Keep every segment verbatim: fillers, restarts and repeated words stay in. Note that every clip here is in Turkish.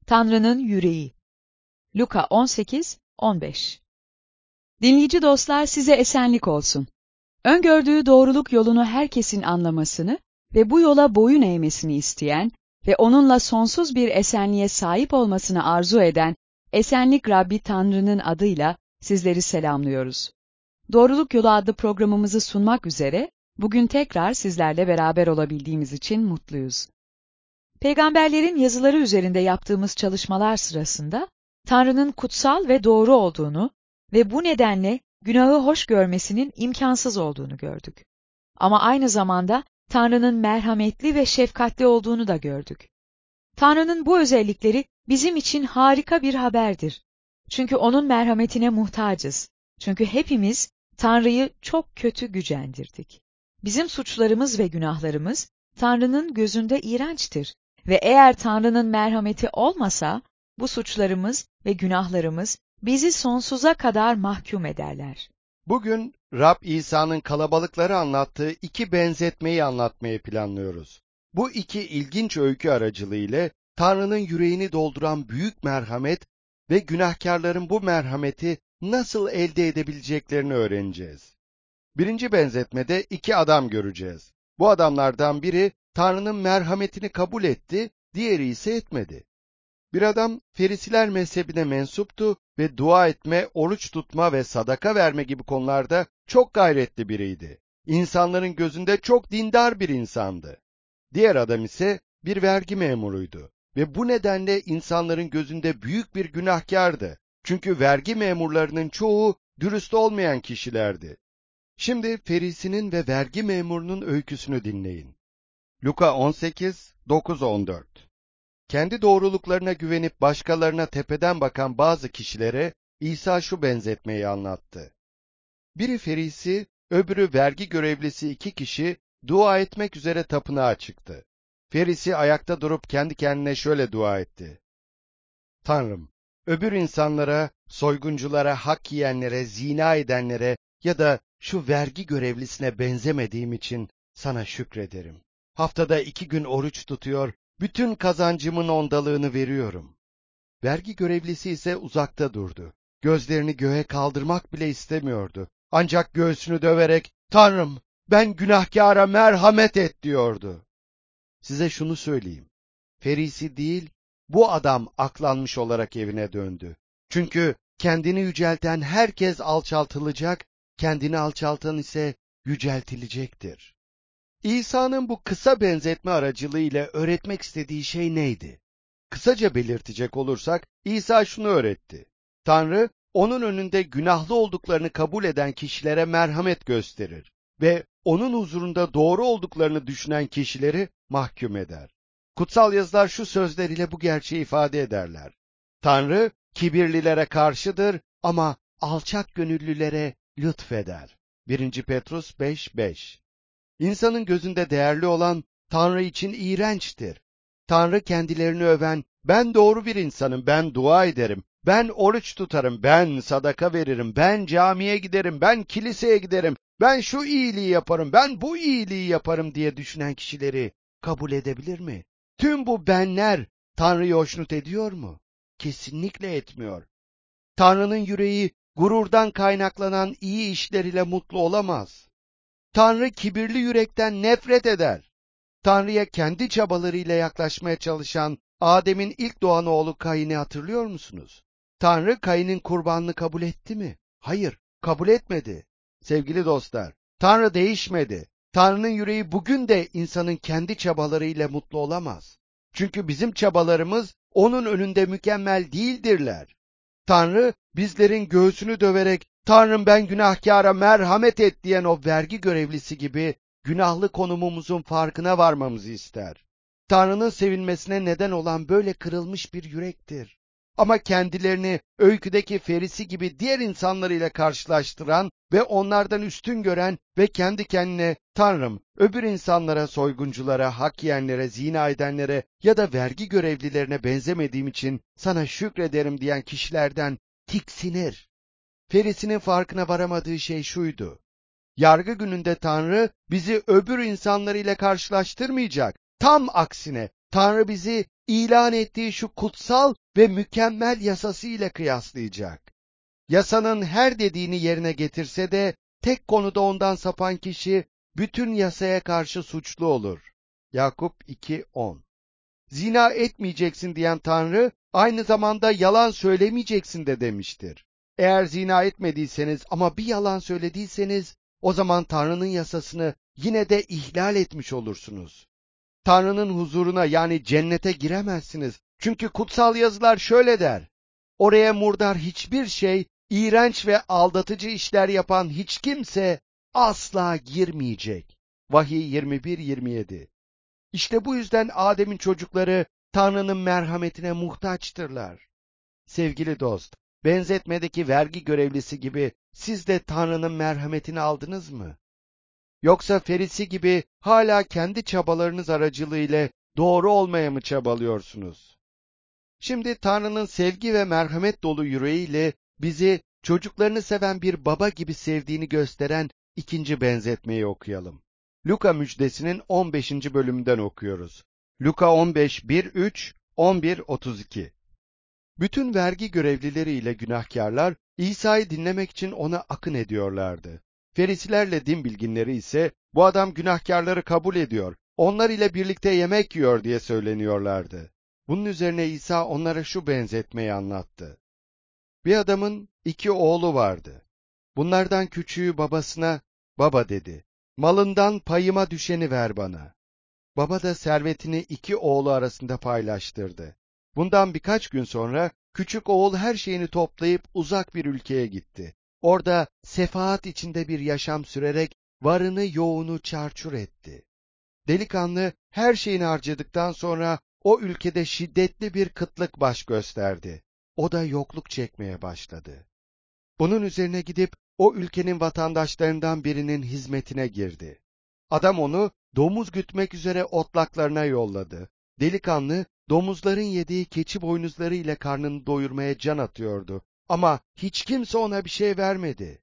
Tanrı'nın yüreği. Luka on sekiz on beş. Dinleyici dostlar, size esenlik olsun. Öngördüğü doğruluk yolunu herkesin anlamasını ve bu yola boyun eğmesini isteyen ve onunla sonsuz bir esenliğe sahip olmasını arzu eden Esenlik Rabbi Tanrı'nın adıyla sizleri selamlıyoruz. Doğruluk Yolu adlı programımızı sunmak üzere bugün tekrar sizlerle beraber olabildiğimiz için mutluyuz. Peygamberlerin yazıları üzerinde yaptığımız çalışmalar sırasında Tanrı'nın kutsal ve doğru olduğunu ve bu nedenle günahı hoş görmesinin imkansız olduğunu gördük. Ama aynı zamanda Tanrı'nın merhametli ve şefkatli olduğunu da gördük. Tanrı'nın bu özellikleri bizim için harika bir haberdir. Çünkü O'nun merhametine muhtacız. Çünkü hepimiz Tanrı'yı çok kötü gücendirdik. Bizim suçlarımız ve günahlarımız Tanrı'nın gözünde iğrençtir. Ve eğer Tanrı'nın merhameti olmasa, bu suçlarımız ve günahlarımız bizi sonsuza kadar mahkum ederler. Bugün Rab İsa'nın kalabalıkları anlattığı iki benzetmeyi anlatmayı planlıyoruz. Bu iki ilginç öykü aracılığıyla Tanrı'nın yüreğini dolduran büyük merhamet ve günahkarların bu merhameti nasıl elde edebileceklerini öğreneceğiz. Birinci benzetmede iki adam göreceğiz. Bu adamlardan biri Tanrı'nın merhametini kabul etti, diğeri ise etmedi. Bir adam Ferisiler mezhebine mensuptu ve dua etme, oruç tutma ve sadaka verme gibi konularda çok gayretli biriydi. İnsanların gözünde çok dindar bir insandı. Diğer adam ise bir vergi memuruydu ve bu nedenle insanların gözünde büyük bir günahkardı. Çünkü vergi memurlarının çoğu dürüst olmayan kişilerdi. Şimdi Ferisinin ve vergi memurunun öyküsünü dinleyin. Luka on sekiz dokuz on dört. Kendi doğruluklarına güvenip başkalarına tepeden bakan bazı kişilere İsa şu benzetmeyi anlattı. Biri Ferisi, öbürü vergi görevlisi iki kişi dua etmek üzere tapınağa çıktı. Ferisi ayakta durup kendi kendine şöyle dua etti. Tanrım, öbür insanlara, soygunculara, hak yiyenlere, zina edenlere ya da şu vergi görevlisine benzemediğim için sana şükrederim. Haftada iki gün oruç tutuyor, bütün kazancımın ondalığını veriyorum. Vergi görevlisi ise uzakta durdu. Gözlerini göğe kaldırmak bile istemiyordu. Ancak göğsünü döverek, Tanrım, ben günahkâra merhamet et diyordu. Size şunu söyleyeyim. Ferisi değil, bu adam aklanmış olarak evine döndü. Çünkü kendini yücelten herkes alçaltılacak, kendini alçaltan ise yüceltilecektir. İsa'nın bu kısa benzetme aracılığıyla öğretmek istediği şey neydi? Kısaca belirtecek olursak, İsa şunu öğretti. Tanrı, onun önünde günahlı olduklarını kabul eden kişilere merhamet gösterir ve onun huzurunda doğru olduklarını düşünen kişileri mahkum eder. Kutsal yazılar şu sözler ile bu gerçeği ifade ederler. Tanrı, kibirlilere karşıdır ama alçak gönüllülere lütfeder. birinci Petrus beş beş. İnsanın gözünde değerli olan Tanrı için iğrençtir. Tanrı kendilerini öven, ben doğru bir insanım, ben dua ederim, ben oruç tutarım, ben sadaka veririm, ben camiye giderim, ben kiliseye giderim, ben şu iyiliği yaparım, ben bu iyiliği yaparım diye düşünen kişileri kabul edebilir mi? Tüm bu benler Tanrı'yı hoşnut ediyor mu? Kesinlikle etmiyor. Tanrı'nın yüreği gururdan kaynaklanan iyi işler ile mutlu olamaz. Tanrı kibirli yürekten nefret eder. Tanrı'ya kendi çabalarıyla yaklaşmaya çalışan Adem'in ilk doğan oğlu Kayin'i hatırlıyor musunuz? Tanrı Kayin'in kurbanını kabul etti mi? Hayır, kabul etmedi. Sevgili dostlar, Tanrı değişmedi. Tanrı'nın yüreği bugün de insanın kendi çabalarıyla mutlu olamaz. Çünkü bizim çabalarımız onun önünde mükemmel değildirler. Tanrı bizlerin göğsünü döverek Tanrım ben günahkâra merhamet et diyen o vergi görevlisi gibi günahlı konumumuzun farkına varmamızı ister. Tanrı'nın sevilmesine neden olan böyle kırılmış bir yürektir. Ama kendilerini öyküdeki Ferisi gibi diğer insanlarıyla karşılaştıran ve onlardan üstün gören ve kendi kendine Tanrım öbür insanlara, soygunculara, hak yiyenlere, zina edenlere ya da vergi görevlilerine benzemediğim için sana şükrederim diyen kişilerden tiksinir. Ferisinin farkına varamadığı şey şuydu. Yargı gününde Tanrı bizi öbür insanlarıyla karşılaştırmayacak. Tam aksine Tanrı bizi ilan ettiği şu kutsal ve mükemmel yasası ile kıyaslayacak. Yasanın her dediğini yerine getirse de tek konuda ondan sapan kişi bütün yasaya karşı suçlu olur. Yakup iki on. Zina etmeyeceksin diyen Tanrı aynı zamanda yalan söylemeyeceksin de demiştir. Eğer zina etmediyseniz ama bir yalan söylediyseniz o zaman Tanrı'nın yasasını yine de ihlal etmiş olursunuz. Tanrı'nın huzuruna yani cennete giremezsiniz. Çünkü kutsal yazılar şöyle der: oraya murdar hiçbir şey, iğrenç ve aldatıcı işler yapan hiç kimse asla girmeyecek. Vahiy yirmi bir yirmi yedi. İşte bu yüzden Adem'in çocukları Tanrı'nın merhametine muhtaçtırlar. Sevgili dost, benzetmedeki vergi görevlisi gibi siz de Tanrı'nın merhametini aldınız mı? Yoksa Ferisi gibi hala kendi çabalarınız aracılığıyla doğru olmaya mı çabalıyorsunuz? Şimdi Tanrı'nın sevgi ve merhamet dolu yüreğiyle bizi çocuklarını seven bir baba gibi sevdiğini gösteren ikinci benzetmeyi okuyalım. Luka müjdesinin on beşinci bölümünden okuyoruz. Luka on beş bir üç on bir otuz iki. Bütün vergi görevlileri ile günahkarlar İsa'yı dinlemek için ona akın ediyorlardı. Ferisilerle din bilginleri ise bu adam günahkarları kabul ediyor, onlar ile birlikte yemek yiyor diye söyleniyorlardı. Bunun üzerine İsa onlara şu benzetmeyi anlattı. Bir adamın iki oğlu vardı. Bunlardan küçüğü babasına, baba dedi, malından payıma düşeni ver bana. Baba da servetini iki oğlu arasında paylaştırdı. Bundan birkaç gün sonra küçük oğul her şeyini toplayıp uzak bir ülkeye gitti. Orada sefahat içinde bir yaşam sürerek varını yoğunu çarçur etti. Delikanlı her şeyini harcadıktan sonra o ülkede şiddetli bir kıtlık baş gösterdi. O da yokluk çekmeye başladı. Bunun üzerine gidip o ülkenin vatandaşlarından birinin hizmetine girdi. Adam onu domuz gütmek üzere otlaklarına yolladı. Delikanlı domuzların yediği keçi boynuzları ile karnını doyurmaya can atıyordu. Ama hiç kimse ona bir şey vermedi.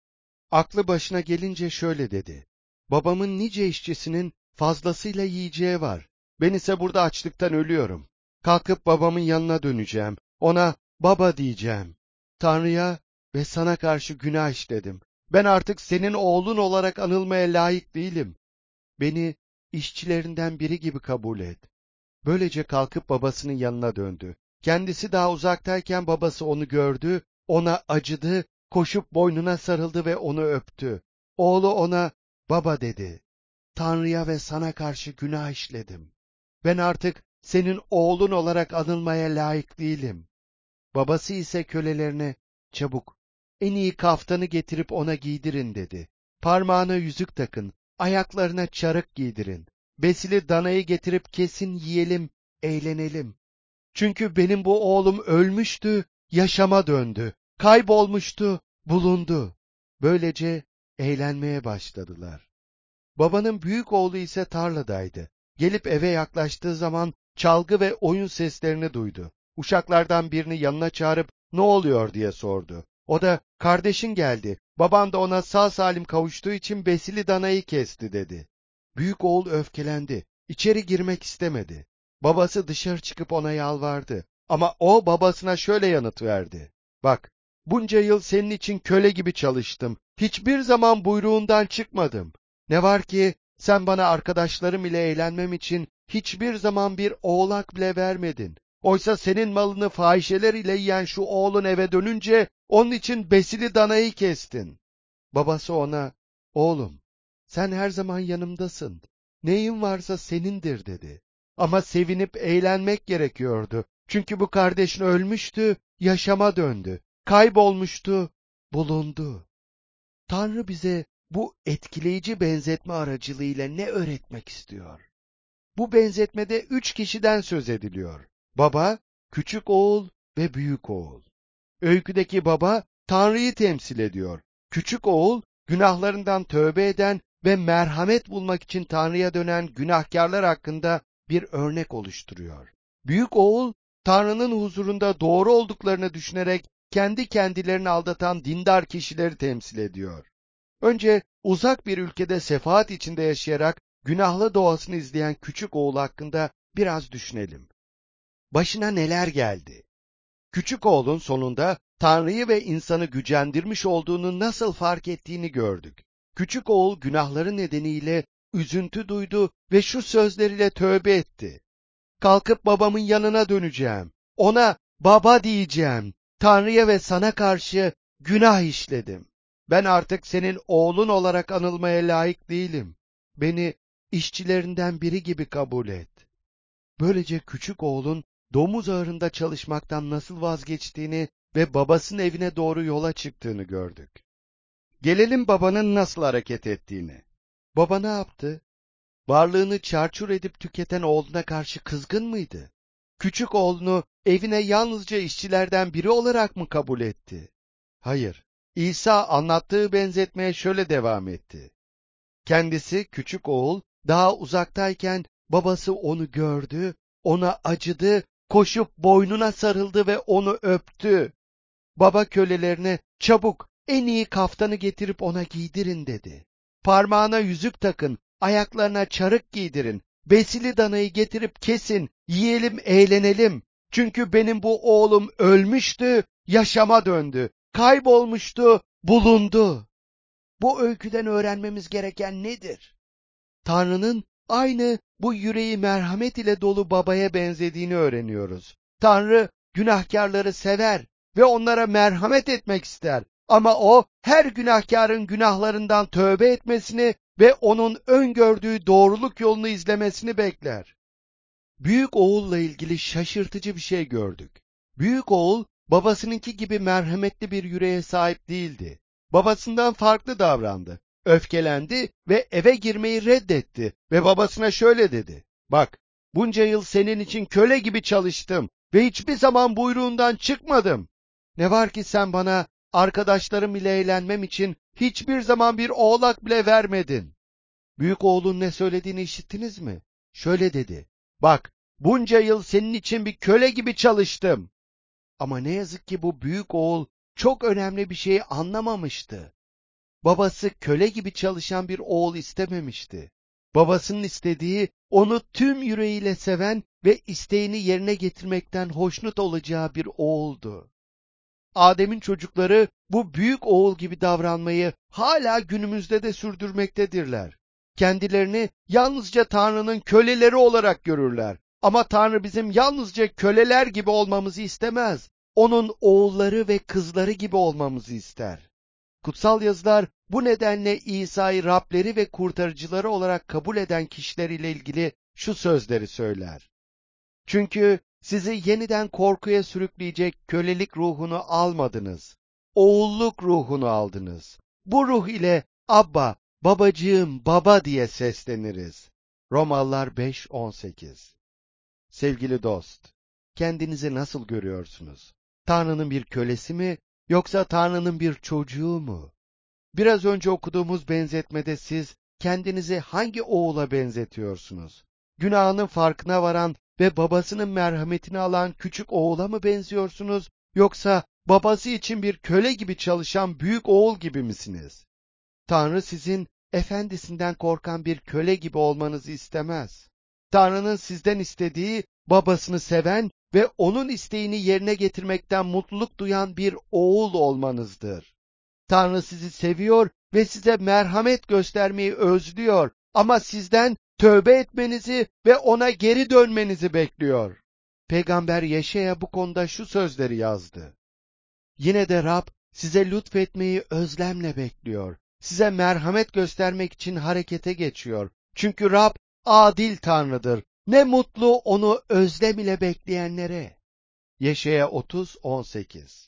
Aklı başına gelince şöyle dedi: babamın nice işçisinin fazlasıyla yiyeceği var. Ben ise burada açlıktan ölüyorum. Kalkıp babamın yanına döneceğim. Ona baba diyeceğim. Tanrı'ya ve sana karşı günah işledim. Ben artık senin oğlun olarak anılmaya layık değilim. Beni işçilerinden biri gibi kabul et. Böylece kalkıp babasının yanına döndü. Kendisi daha uzaktayken babası onu gördü, ona acıdı, koşup boynuna sarıldı ve onu öptü. Oğlu ona baba dedi. Tanrı'ya ve sana karşı günah işledim. Ben artık senin oğlun olarak anılmaya layık değilim. Babası ise kölelerine çabuk en iyi kaftanı getirip ona giydirin dedi. Parmağına yüzük takın, ayaklarına çarık giydirin. Besili danayı getirip kesin yiyelim, eğlenelim. Çünkü benim bu oğlum ölmüştü, yaşama döndü. Kaybolmuştu, bulundu. Böylece eğlenmeye başladılar. Babanın büyük oğlu ise tarladaydı. Gelip eve yaklaştığı zaman çalgı ve oyun seslerini duydu. Uşaklardan birini yanına çağırıp ne oluyor diye sordu. O da kardeşin geldi. Baban da ona sağ salim kavuştuğu için besili danayı kesti dedi. Büyük oğul öfkelendi. İçeri girmek istemedi. Babası dışarı çıkıp ona yalvardı. Ama o babasına şöyle yanıt verdi: bak, bunca yıl senin için köle gibi çalıştım. Hiçbir zaman buyruğundan çıkmadım. Ne var ki sen bana arkadaşlarım ile eğlenmem için hiçbir zaman bir oğlak bile vermedin. Oysa senin malını fahişeler ile yiyen şu oğlun eve dönünce onun için besili danayı kestin. Babası ona, oğlum, sen her zaman yanımdasın. Neyin varsa senindir dedi. Ama sevinip eğlenmek gerekiyordu. Çünkü bu kardeşin ölmüştü, yaşama döndü. Kaybolmuştu, bulundu. Tanrı bize bu etkileyici benzetme aracılığıyla ne öğretmek istiyor? Bu benzetmede üç kişiden söz ediliyor: baba, küçük oğul ve büyük oğul. Öyküdeki baba Tanrı'yı temsil ediyor. Küçük oğul günahlarından tövbe eden ve merhamet bulmak için Tanrı'ya dönen günahkarlar hakkında bir örnek oluşturuyor. Büyük oğul Tanrı'nın huzurunda doğru olduklarını düşünerek kendi kendilerini aldatan dindar kişileri temsil ediyor. Önce uzak bir ülkede sefahat içinde yaşayarak günahlı doğasını izleyen küçük oğul hakkında biraz düşünelim. Başına neler geldi? Küçük oğlun sonunda Tanrı'yı ve insanı gücendirmiş olduğunu nasıl fark ettiğini gördük. Küçük oğul günahları nedeniyle üzüntü duydu ve şu sözleriyle tövbe etti. Kalkıp babamın yanına döneceğim. Ona baba diyeceğim. Tanrı'ya ve sana karşı günah işledim. Ben artık senin oğlun olarak anılmaya layık değilim. Beni işçilerinden biri gibi kabul et. Böylece küçük oğlun domuz ağırında çalışmaktan nasıl vazgeçtiğini ve babasının evine doğru yola çıktığını gördük. Gelelim babanın nasıl hareket ettiğine. Baba ne yaptı? Varlığını çarçur edip tüketen oğluna karşı kızgın mıydı? Küçük oğlunu evine yalnızca işçilerden biri olarak mı kabul etti? Hayır. İsa anlattığı benzetmeye şöyle devam etti. Kendisi küçük oğul daha uzaktayken babası onu gördü, ona acıdı, koşup boynuna sarıldı ve onu öptü. Baba kölelerine çabuk en iyi kaftanı getirip ona giydirin dedi. Parmağına yüzük takın, ayaklarına çarık giydirin, besili danayı getirip kesin, yiyelim eğlenelim. Çünkü benim bu oğlum ölmüştü, yaşama döndü, kaybolmuştu, bulundu. Bu öyküden öğrenmemiz gereken nedir? Tanrı'nın aynı bu yüreği merhamet ile dolu babaya benzediğini öğreniyoruz. Tanrı günahkarları sever ve onlara merhamet etmek ister. Ama o her günahkarın günahlarından tövbe etmesini ve onun öngördüğü doğruluk yolunu izlemesini bekler. Büyük oğulla ilgili şaşırtıcı bir şey gördük. Büyük oğul babasınınki gibi merhametli bir yüreğe sahip değildi. Babasından farklı davrandı. Öfkelendi ve eve girmeyi reddetti ve babasına şöyle dedi. Bak, bunca yıl senin için köle gibi çalıştım ve hiçbir zaman buyruğundan çıkmadım. Ne var ki sen bana arkadaşlarım ile eğlenmem için hiçbir zaman bir oğlak bile vermedin. Büyük oğlun ne söylediğini işittiniz mi? Şöyle dedi. Bak, bunca yıl senin için bir köle gibi çalıştım. Ama ne yazık ki bu büyük oğul çok önemli bir şeyi anlamamıştı. Babası köle gibi çalışan bir oğul istememişti. Babasının istediği onu tüm yüreğiyle seven ve isteğini yerine getirmekten hoşnut olacağı bir oğuldu. Adem'in çocukları bu büyük oğul gibi davranmayı hala günümüzde de sürdürmektedirler. Kendilerini yalnızca Tanrı'nın köleleri olarak görürler. Ama Tanrı bizim yalnızca köleler gibi olmamızı istemez. Onun oğulları ve kızları gibi olmamızı ister. Kutsal yazılar bu nedenle İsa'yı Rableri ve kurtarıcıları olarak kabul eden kişiler ile ilgili şu sözleri söyler. Çünkü sizi yeniden korkuya sürükleyecek kölelik ruhunu almadınız. Oğulluk ruhunu aldınız. Bu ruh ile Abba, babacığım, baba diye sesleniriz. Romalılar beş on sekiz. Sevgili dost, kendinizi nasıl görüyorsunuz? Tanrı'nın bir kölesi mi, yoksa Tanrı'nın bir çocuğu mu? Biraz önce okuduğumuz benzetmede siz kendinizi hangi oğula benzetiyorsunuz? Günahının farkına varan ve babasının merhametini alan küçük oğula mı benziyorsunuz? Yoksa babası için bir köle gibi çalışan büyük oğul gibi misiniz? Tanrı sizin efendisinden korkan bir köle gibi olmanızı istemez. Tanrı'nın sizden istediği babasını seven ve onun isteğini yerine getirmekten mutluluk duyan bir oğul olmanızdır. Tanrı sizi seviyor ve size merhamet göstermeyi özlüyor ama sizden tövbe etmenizi ve ona geri dönmenizi bekliyor. Peygamber Yeşaya bu konuda şu sözleri yazdı. Yine de Rab size lütfetmeyi özlemle bekliyor. Size merhamet göstermek için harekete geçiyor. Çünkü Rab adil Tanrı'dır. Ne mutlu onu özlem ile bekleyenlere. Yeşaya otuz on sekiz.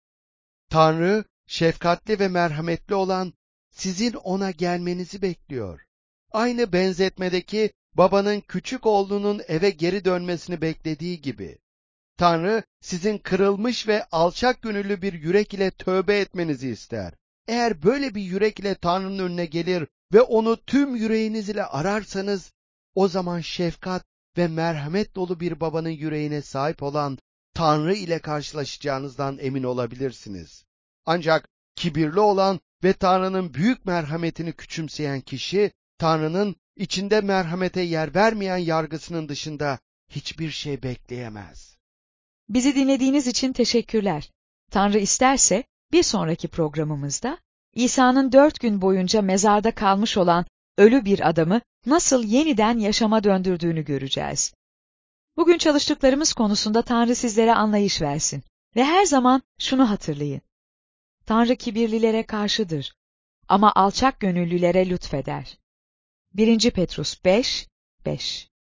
Tanrı şefkatli ve merhametli olan sizin ona gelmenizi bekliyor. Aynı benzetmedeki babanın küçük oğlunun eve geri dönmesini beklediği gibi. Tanrı sizin kırılmış ve alçak gönüllü bir yürek ile tövbe etmenizi ister. Eğer böyle bir yürek ile Tanrı'nın önüne gelir ve onu tüm yüreğiniz ile ararsanız, o zaman şefkat ve merhamet dolu bir babanın yüreğine sahip olan Tanrı ile karşılaşacağınızdan emin olabilirsiniz. Ancak kibirli olan ve Tanrı'nın büyük merhametini küçümseyen kişi, Tanrı'nın içinde merhamete yer vermeyen yargısının dışında hiçbir şey bekleyemez. Bizi dinlediğiniz için teşekkürler. Tanrı isterse bir sonraki programımızda İsa'nın dört gün boyunca mezarda kalmış olan ölü bir adamı nasıl yeniden yaşama döndürdüğünü göreceğiz. Bugün çalıştıklarımız konusunda Tanrı sizlere anlayış versin ve her zaman şunu hatırlayın. Tanrı kibirlilere karşıdır ama alçak gönüllülere lütfeder. birinci Petrus beş, beş